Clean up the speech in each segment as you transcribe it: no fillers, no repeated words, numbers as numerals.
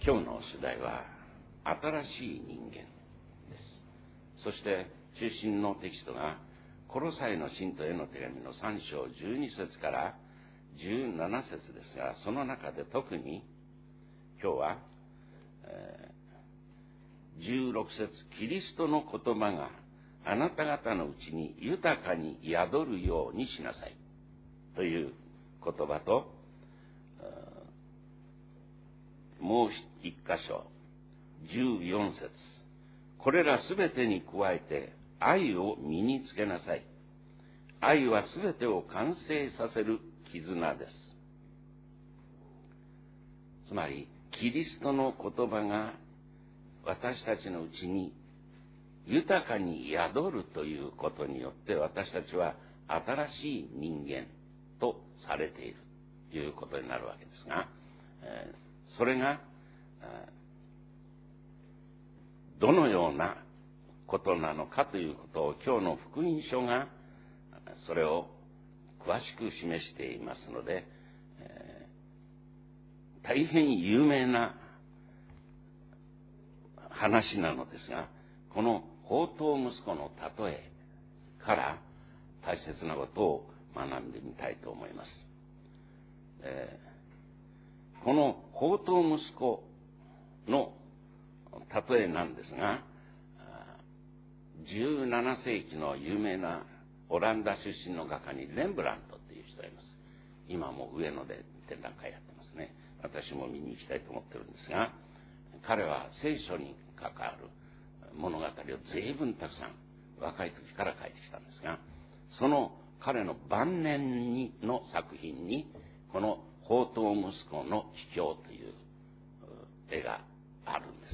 今日の主題は新しい人間です。そして中心のテキストがコロサイの信徒への手紙の3章12節から17節ですが、その中で特に今日は、16節、キリストの言葉があなた方のうちに豊かに宿るようにしなさいという言葉と、もう一箇所、14節、これらすべてに加えて愛を身につけなさい。愛はすべてを完成させる絆です。つまり、キリストの言葉が私たちのうちに豊かに宿るということによって私たちは新しい人間とされているということになるわけですが、それがどのようなことなのかということを今日の福音書がそれを詳しく示していますので、大変有名な話なのですが、この放蕩息子の例えから大切なことを学んでみたいと思います。この放蕩息子の例えなんですが、17世紀の有名なオランダ出身の画家にレンブラントっていう人がいます。今も上野で展覧会やってますね。私も見に行きたいと思ってるんですが、彼は聖書に関わる物語を随分たくさん若い時から書いてきたんですが、その彼の晩年の作品にこの放蕩息子の秘境という絵があるんです。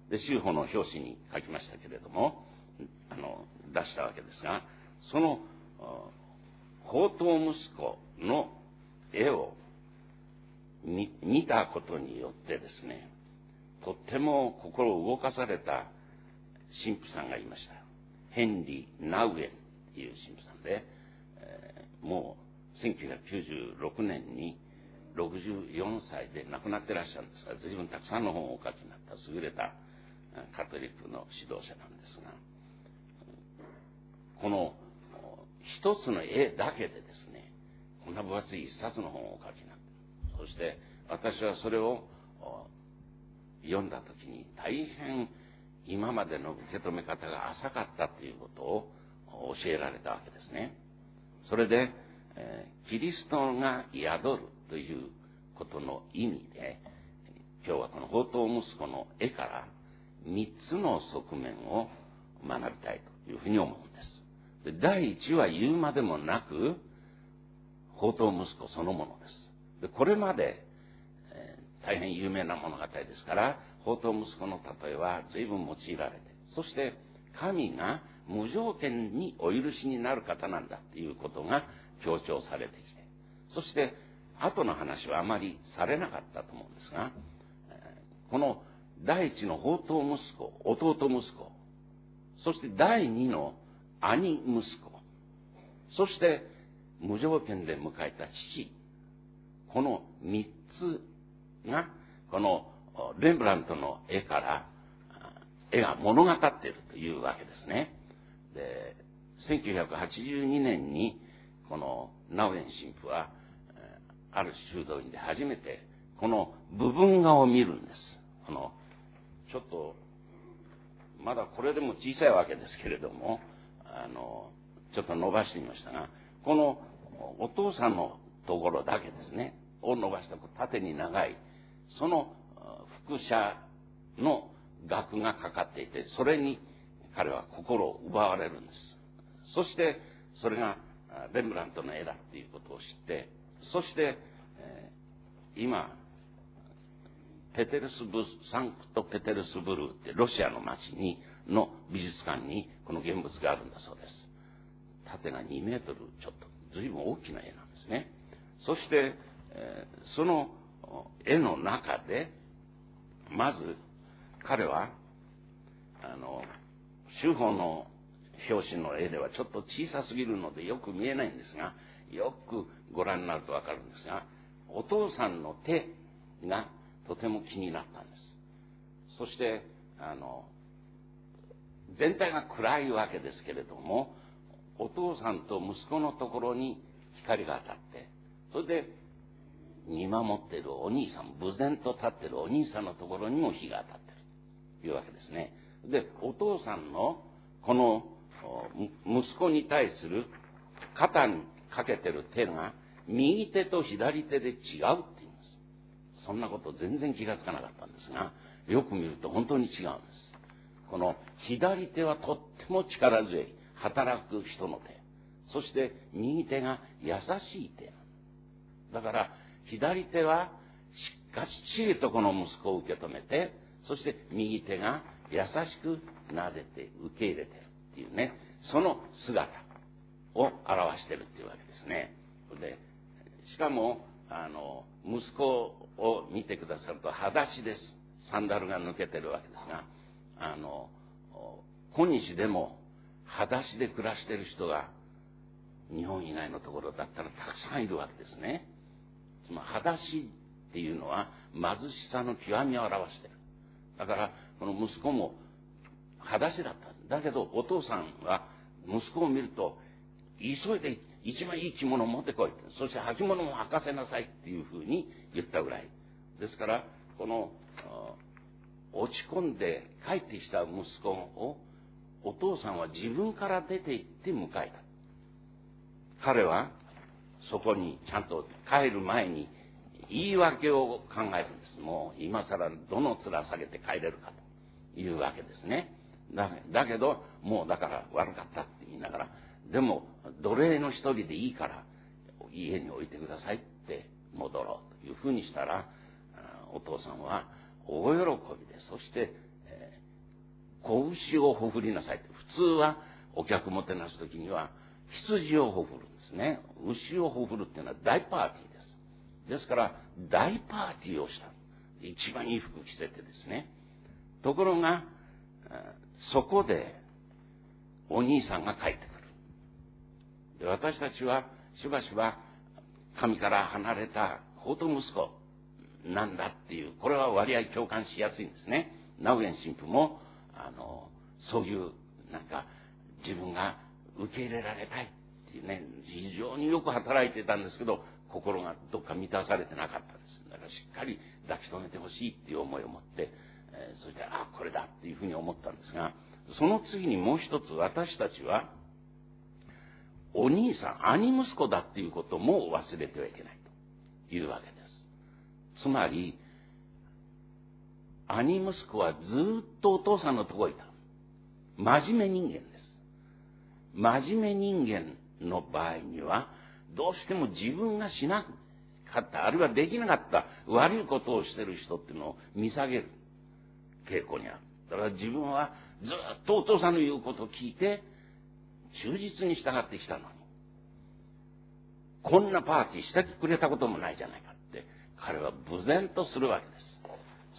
で、修法の表紙に書きましたけれども、出したわけですが、その放蕩息子の絵を見たことによってですね、とっても心を動かされた神父さんがいました。ヘンリー・ナウエンという神父さんで、もう1996年に64歳で亡くなってらっしゃるんですが、随分たくさんの本をお書きになった優れたカトリックの指導者なんですが、この一つの絵だけでですね、こんな分厚い一冊の本をお書きになって、そして私はそれを読んだときに大変今までの受け止め方が浅かったということを教えられたわけですね。それで、キリストが宿るということの意味で、今日はこの放蕩息子の絵から3つの側面を学びたいというふうに思うんです。で、第一は言うまでもなく放蕩息子そのものです。で、これまで大変有名な物語ですから、放蕩息子の例えは随分用いられて、そして神が無条件にお許しになる方なんだということが強調されてきて、そして後の話はあまりされなかったと思うんですが、この第一の放蕩息子、弟息子、そして第二の兄息子、そして無条件で迎えた父、この3つがこのレンブラントの絵から絵が物語っているというわけですね。で、1982年にこのナウエン神父はある修道院で初めてこの部分画を見るんです。ちょっとまだこれでも小さいわけですけれども、ちょっと伸ばしてみましたが、このお父さんのところだけですねを伸ばした縦に長いその複写の額がかかっていて、それに彼は心を奪われるんです。そしてそれがレンブラントの絵だっていうことを知って、そして、今サンクトペテルスブルってロシアの町の美術館にこの現物があるんだそうです。縦が2メートルちょっと、随分大きな絵なんですね。そして、その絵の中でまず彼は修法の表紙の絵ではちょっと小さすぎるのでよく見えないんですが、よくご覧になるとわかるんですが、お父さんの手がとても気になったんです。 そして全体が暗いわけですけれども、お父さんと息子のところに光が当たって、それで見守っているお兄さん、無然と立っているお兄さんのところにも火が当たっているというわけですね。で、お父さんのこの息子に対する肩にかけてる手が右手と左手で違うって言うんです。そんなこと全然気がつかなかったんですが、よく見ると本当に違うんです。この左手はとっても力強い働く人の手、そして右手が優しい手。だから左手はしっかりとこの息子を受け止めて、そして右手が優しく撫でて受け入れてるっていうね、その姿を表してるっていうわけですね。で、しかも息子を見てくださると裸足です。サンダルが抜けてるわけですが、今日でも裸足で暮らしている人が日本以外のところだったらたくさんいるわけですね。つまり裸足っていうのは貧しさの極みを表している。だからこの息子も裸足だった。だけどお父さんは息子を見ると、急いで一番いい着物を持ってこい、そして履物も履かせなさいっていうふうに言ったぐらいですから、この落ち込んで帰ってきた息子をお父さんは自分から出て行って迎えた。彼はそこにちゃんと帰る前に言い訳を考えるんです。もう今更どの面下げて帰れるかというわけですね。だけどもうだから悪かったって言いながら、でも奴隷の一人でいいから家に置いてくださいって戻ろうというふうにしたら、お父さんは大喜びで、そして子牛をほふりなさいって、普通はお客もてなす時には羊をほふるんですね。牛をほふるっていうのは大パーティーです。ですから大パーティーをした。一番いい服着せてですね。ところがそこでお兄さんが帰ってくる。で、私たちはしばしば神から離れた放蕩息子なんだっていう、これは割合共感しやすいんですね。ナウエン神父もそういうなんか自分が受け入れられたいっていうね、非常によく働いてたんですけど、心がどっか満たされてなかったです。だからしっかり抱き留めてほしいっていう思いを持って、そしてこれだっていうふうに思ったんですが、その次にもう一つ、私たちはお兄さん、兄息子だっていうことも忘れてはいけないというわけです。つまり兄息子はずっとお父さんのところにいた。真面目人間です。真面目人間の場合には、どうしても自分がしなかった、あるいはできなかった悪いことをしている人っていうのを見下げる傾向にある。だから自分はずっとお父さんの言うことを聞いて忠実に従ってきたのに、こんなパーティーしてくれたこともないじゃないかって彼は無然とするわけです。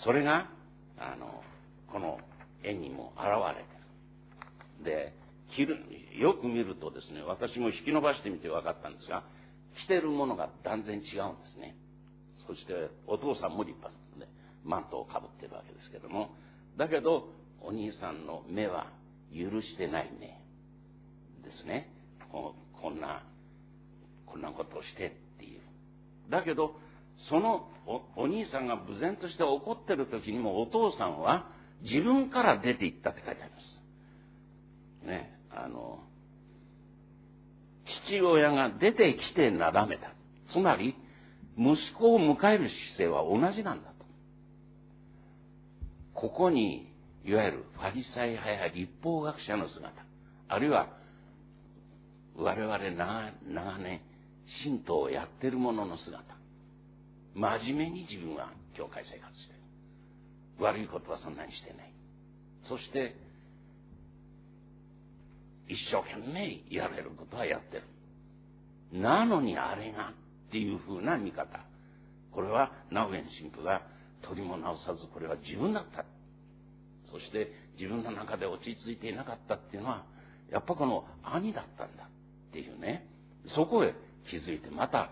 それがこの絵にも現れてる。で、よく見るとですね、私も引き伸ばしてみて分かったんですが、着てるものが断然違うんですね。そしてお父さんも立派なのでマントをかぶってるわけですけども、だけどお兄さんの目は許してない目ですね。こんなことをしてっていう。だけどその お兄さんが無然として怒ってる時にも、お父さんは自分から出て行ったって書いてありますね。父親が出てきてなだめた。つまり息子を迎える姿勢は同じなんだと。ここにいわゆるファリサイ派や律法学者の姿、あるいは我々長年信徒をやってる者の姿、真面目に自分は教会生活してる。悪いことはそんなにしてない。そして一生懸命やれることはやってる。なのにあれがっていうふうな見方。これはナウエン神父が取りも直さず、これは自分だった。そして自分の中で落ち着いていなかったっていうのは、やっぱこの兄だったんだっていうね、そこへ気づいてまた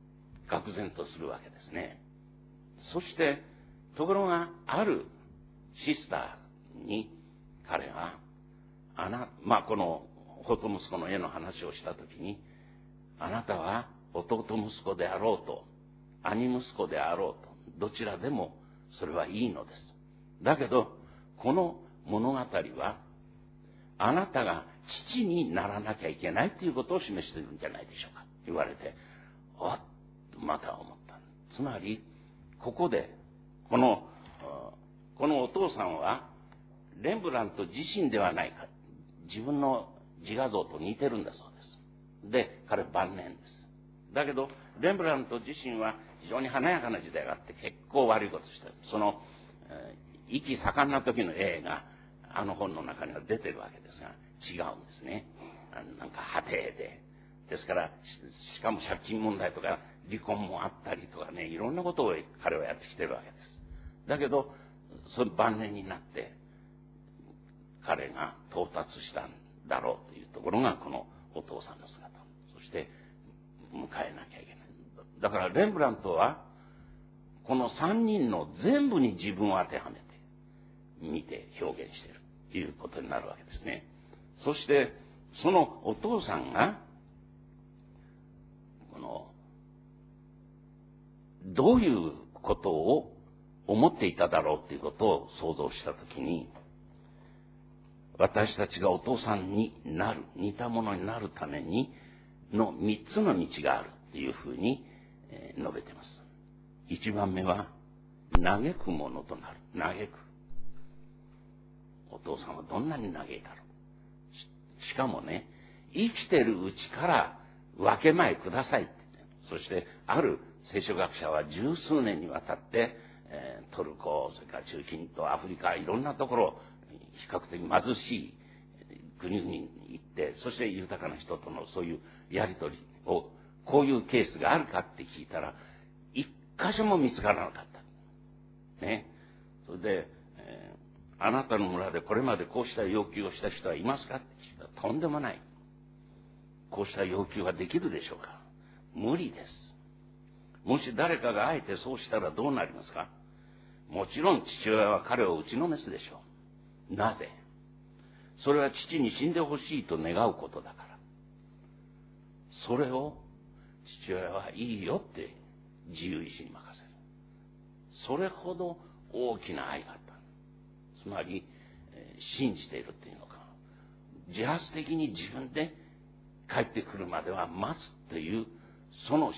愕然とするわけですね。そしてところがあるシスターに彼が、この弟息子の絵の話をしたときに、あなたは弟息子であろうと、兄息子であろうと、どちらでもそれはいいのです。だけど、この物語は、あなたが父にならなきゃいけないということを示しているんじゃないでしょうか。言われて、また思った。つまり、ここで、このお父さんは、レンブラント自身ではないか。自分の自画像と似てるんだそうです。で、彼晩年です。だけど、レンブラント自身は非常に華やかな時代があって結構悪いことしてる。その、息盛んな時の絵が、あの本の中には出てるわけですが、違うんですね。なんか破定で。ですから、しかも借金問題とか離婚もあったりとかね、いろんなことを彼はやってきてるわけです。だけど、その晩年になって、彼が到達したんだろうというところがこのお父さんの姿。そして迎えなきゃいけない。だからレンブラントはこの三人の全部に自分を当てはめて見て表現しているということになるわけですね。そしてそのお父さんがこのどういうことを思っていただろうということを想像したときに、私たちがお父さんになる、似たものになるためにの三つの道があるというふうに述べています。一番目は嘆くものとなる。嘆く。お父さんはどんなに嘆いたろう。しかもね、生きてるうちから分け前くださいって。そしてある聖書学者は十数年にわたって、トルコ、それから中近東、アフリカ、いろんなところ、比較的貧しい国々に行って、そして豊かな人とのそういうやりとりを、こういうケースがあるかって聞いたら、一箇所も見つからなかった。ね。それで、あなたの村でこれまでこうした要求をした人はいますかって聞いたら、とんでもない。こうした要求はできるでしょうか。無理です。もし誰かがあえてそうしたらどうなりますか。もちろん父親は彼を打ちのめすでしょう。なぜ？それは父に死んでほしいと願うことだから。それを父親はいいよって自由意志に任せる。それほど大きな愛があった。つまり、信じているっていうのか。自発的に自分で帰ってくるまでは待つというその姿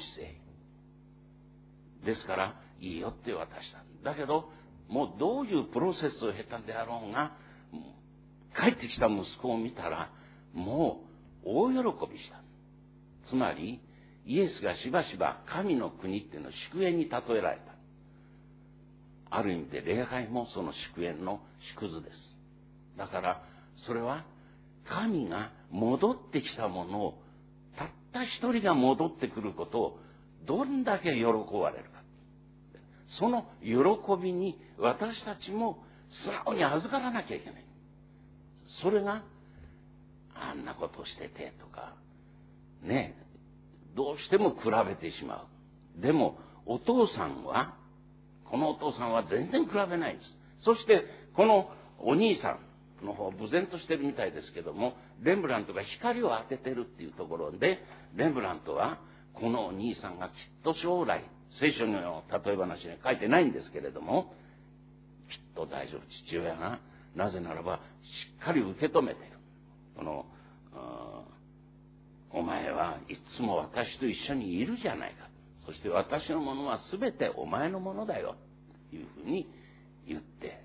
勢。ですから、いいよって渡した。だけど、もうどういうプロセスを経たんであろうが、帰ってきた息子を見たら、もう大喜びした。つまり、イエスがしばしば神の国っていうのを祝宴に例えられた。ある意味で礼拝もその祝宴の縮図です。だから、それは神が戻ってきたものを、たった一人が戻ってくることをどんだけ喜ばれるか。その喜びに私たちも素直に預からなきゃいけない。それが、あんなことをしててとか、ね、どうしても比べてしまう。でも、このお父さんは全然比べないんです。そして、このお兄さんの方、無然としてるみたいですけども、レンブラントが光を当ててるっていうところで、レンブラントは、このお兄さんがきっと将来、聖書の例え話には書いてないんですけれども、きっと大丈夫、父親が、なぜならば、しっかり受け止めている。お前はいつも私と一緒にいるじゃないか。そして私のものは全てお前のものだよ。というふうに言って、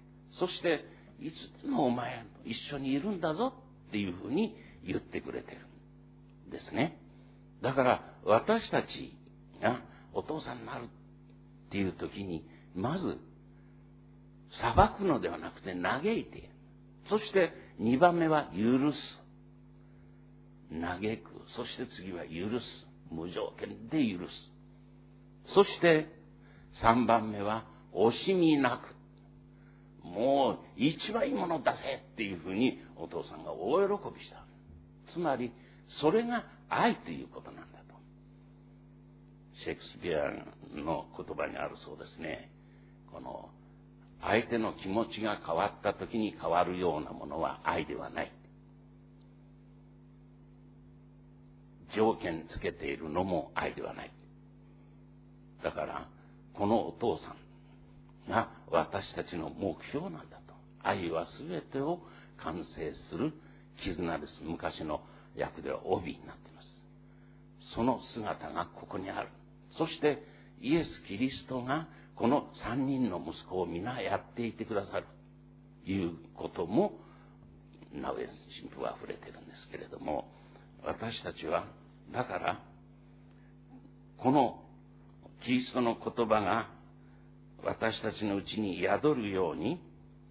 そしていつでもお前と一緒にいるんだぞっていうふうに言ってくれてるんですね。だから私たちがお父さんになるっていう時に、まず裁くのではなくて嘆いて、そして2番目は許す。嘆く。そして次は許す。無条件で許す。そして3番目は惜しみなく。もう一番いいものを出せっていうふうにお父さんが大喜びした。つまりそれが愛ということなんだと。シェイクスピアの言葉にあるそうですね。この相手の気持ちが変わった時に変わるようなものは愛ではない。条件つけているのも愛ではない。だからこのお父さんが私たちの目標なんだと。愛はすべてを完成する絆です。昔の訳では帯になっています。その姿がここにある。そしてイエス・キリストがこの3人の息子を皆やっていてくださるということもナウエ神父は触れているんですけれども、私たちはだからこのキリストの言葉が私たちのうちに宿るように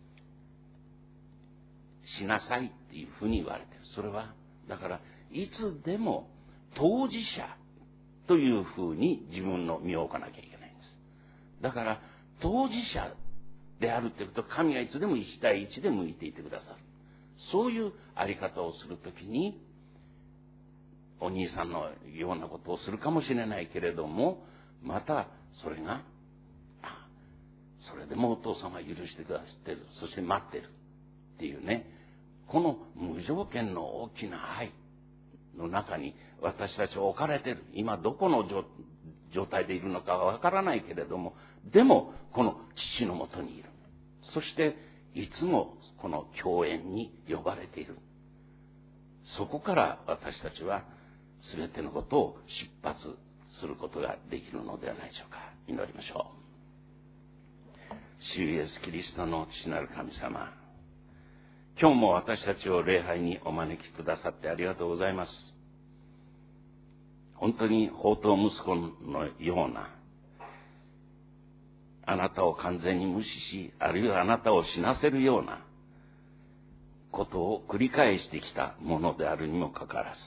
しなさいっていうふうに言われている。それはだからいつでも当事者というふうに自分の身を置かなきゃいけないんです。だから当事者であるということは、神がいつでも1対1で向いていてくださる。そういうあり方をするときに、お兄さんのようなことをするかもしれないけれども、またそれがそれでもお父さんは許してくださってる、そして待ってるっていうね、この無条件の大きな愛の中に私たちは置かれている。今どこの状態でいるのかはわからないけれども、でもこの父のもとにいる。そしていつもこの共演に呼ばれている。そこから私たちは全てのことを出発することができるのではないでしょうか。祈りましょう。主イエスキリストの父なる神様、今日も私たちを礼拝にお招きくださってありがとうございます。本当に放蕩息子のような、あなたを完全に無視し、あるいはあなたを死なせるようなことを繰り返してきたものであるにもかかわらず、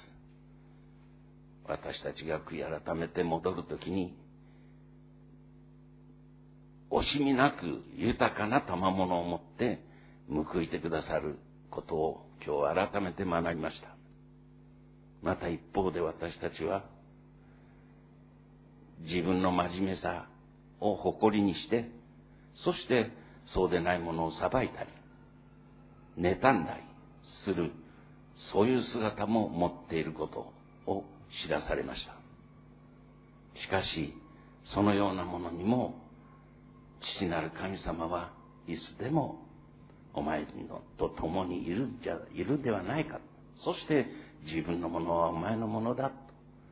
私たちが悔い改めて戻るときに、惜しみなく豊かな賜物を持って報いてくださることを今日改めて学びました。また一方で私たちは自分の真面目さを誇りにして、そしてそうでないものを裁いたり妬んだりする、そういう姿も持っていることを知らされました。しかしそのようなものにも父なる神様はいつでもお前と共にいるではないか。そして自分のものはお前のものだと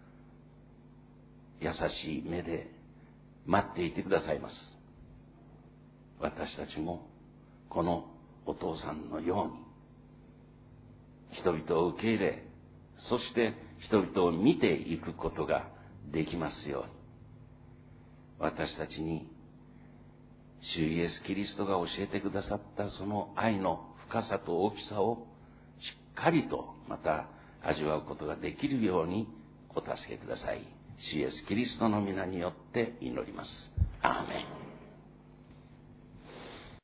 優しい目で待っていてくださいます。私たちもこのお父さんのように人々を受け入れ、そして人々を見ていくことができますように、私たちに主イエスキリストが教えてくださったその愛の深さと大きさをしっかりとまた味わうことができるようにお助けください。主イエスキリストの皆によって祈ります。アーメン。